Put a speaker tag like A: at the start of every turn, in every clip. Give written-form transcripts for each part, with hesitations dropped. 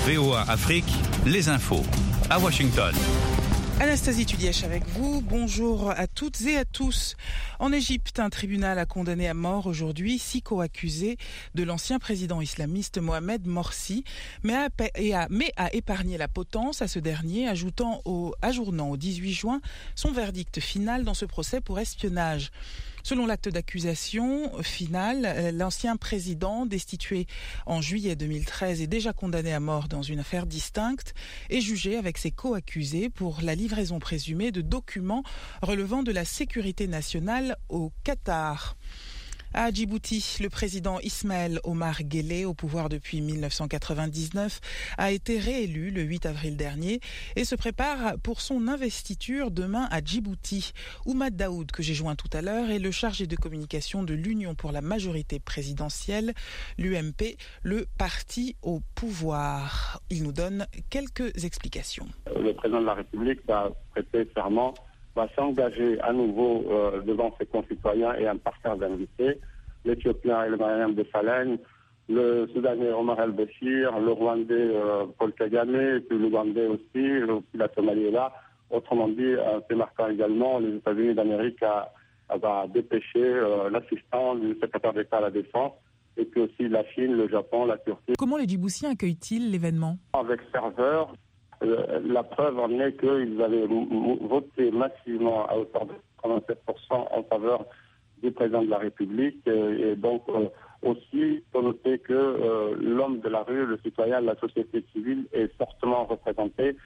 A: VOA Afrique, les infos. À Washington.
B: Anastasie Tudièche avec vous. Bonjour à toutes et à tous. En Égypte, un tribunal a condamné à mort aujourd'hui 6 co-accusés de l'ancien président islamiste Mohamed Morsi, mais a épargné la potence à ce dernier, ajournant au 18 juin son verdict final dans ce procès pour espionnage. Selon l'acte d'accusation final, l'ancien président, destitué en juillet 2013 et déjà condamné à mort dans une affaire distincte, est jugé avec ses co-accusés pour la livraison présumée de documents relevant de la sécurité nationale au Qatar. À Djibouti, le président Ismaël Omar Guelleh, au pouvoir depuis 1999, a été réélu le 8 avril dernier et se prépare pour son investiture demain à Djibouti. Oumad Daoud, que j'ai joint tout à l'heure, est le chargé de communication de l'Union pour la majorité présidentielle, l'UMP, le parti au pouvoir. Il nous donne quelques explications.
C: Le président de la République a prêté serment, va s'engager à nouveau devant ses concitoyens et un parterre d'invités, l'Éthiopien El-Mariam Desalegn, le Soudanais Omar El-Béchir, le Rwandais Paul Kagame, et puis l'Ougandais aussi la Somalie est là. Autrement dit, c'est marquant également, les États-Unis d'Amérique va dépêcher l'assistant du secrétaire d'État à la Défense, et puis aussi la Chine, le Japon, la Turquie.
B: Comment les Djiboutiens accueillent-ils l'événement ?
C: Avec ferveur. La preuve en est qu'ils avaient voté massivement à hauteur de 87% en faveur du président de la République. Et donc, aussi, il faut noter que l'homme de la rue, le citoyen, la société civile est fortement représenté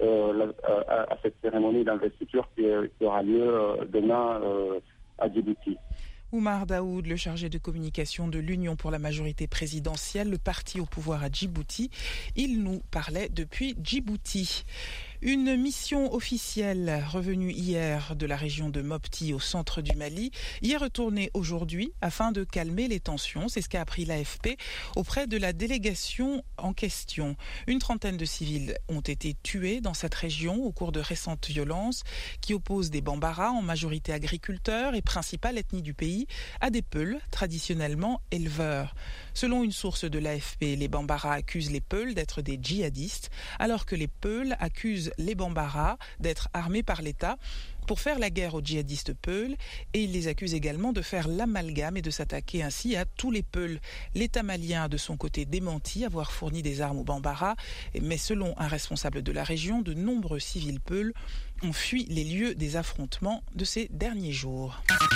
C: à cette cérémonie d'investiture qui aura lieu demain à Djibouti.
B: Oumar Daoud, le chargé de communication de l'Union pour la majorité présidentielle, le parti au pouvoir à Djibouti, il nous parlait depuis Djibouti. Une mission officielle revenue hier de la région de Mopti au centre du Mali y est retournée aujourd'hui afin de calmer les tensions. C'est ce qu'a appris l'AFP auprès de la délégation en question. Une trentaine de civils ont été tués dans cette région au cours de récentes violences qui opposent des Bambara, en majorité agriculteurs et principale ethnie du pays, à des Peuls, traditionnellement éleveurs. Selon une source de l'AFP, les Bambara accusent les Peuls d'être des djihadistes, alors que les Peuls accusent les Bambara d'être armés par l'État pour faire la guerre aux djihadistes Peuls, et ils les accusent également de faire l'amalgame et de s'attaquer ainsi à tous les Peuls. L'État malien a de son côté démenti avoir fourni des armes aux Bambara, mais selon un responsable de la région, de nombreux civils Peuls ont fui les lieux des affrontements de ces derniers jours.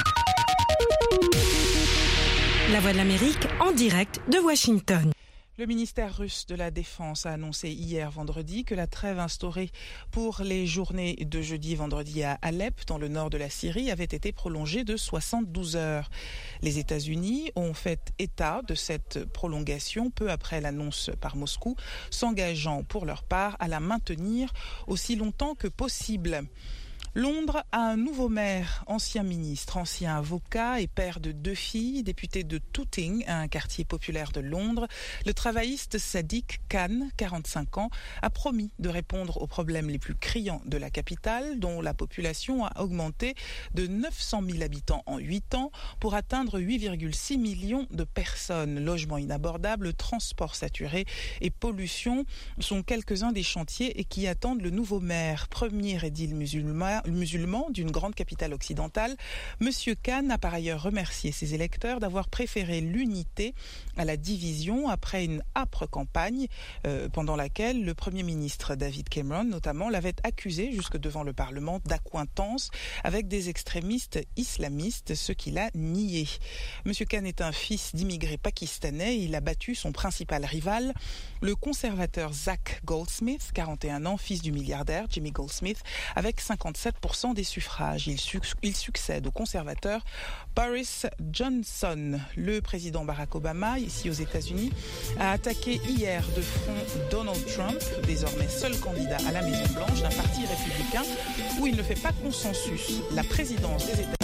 D: La Voix de l'Amérique en direct de Washington.
B: Le ministère russe de la Défense a annoncé hier vendredi que la trêve instaurée pour les journées de jeudi et vendredi à Alep, dans le nord de la Syrie, avait été prolongée de 72 heures. Les États-Unis ont fait état de cette prolongation peu après l'annonce par Moscou, s'engageant pour leur part à la maintenir aussi longtemps que possible. Londres a un nouveau maire, ancien ministre, ancien avocat et père de 2 filles, député de Tooting, un quartier populaire de Londres. Le travailliste Sadiq Khan, 45 ans, a promis de répondre aux problèmes les plus criants de la capitale, dont la population a augmenté de 900 000 habitants en 8 ans pour atteindre 8,6 millions de personnes. Logements inabordables, transports saturés et pollution sont quelques-uns des chantiers qui attendent le nouveau maire, premier édile musulman d'une grande capitale occidentale. Monsieur Khan a par ailleurs remercié ses électeurs d'avoir préféré l'unité à la division après une âpre campagne pendant laquelle le Premier ministre David Cameron notamment l'avait accusé jusque devant le Parlement d'accointance avec des extrémistes islamistes, ce qu'il a nié. Monsieur Khan est un fils d'immigrés pakistanais. Il a battu son principal rival, le conservateur Zach Goldsmith, 41 ans, fils du milliardaire Jimmy Goldsmith, avec 57% des suffrages. Il succède au conservateur Boris Johnson. Le président Barack Obama, ici aux États-Unis, a attaqué hier de front Donald Trump, désormais seul candidat à la Maison-Blanche d'un parti républicain où il ne fait pas consensus. La présidence des États-Unis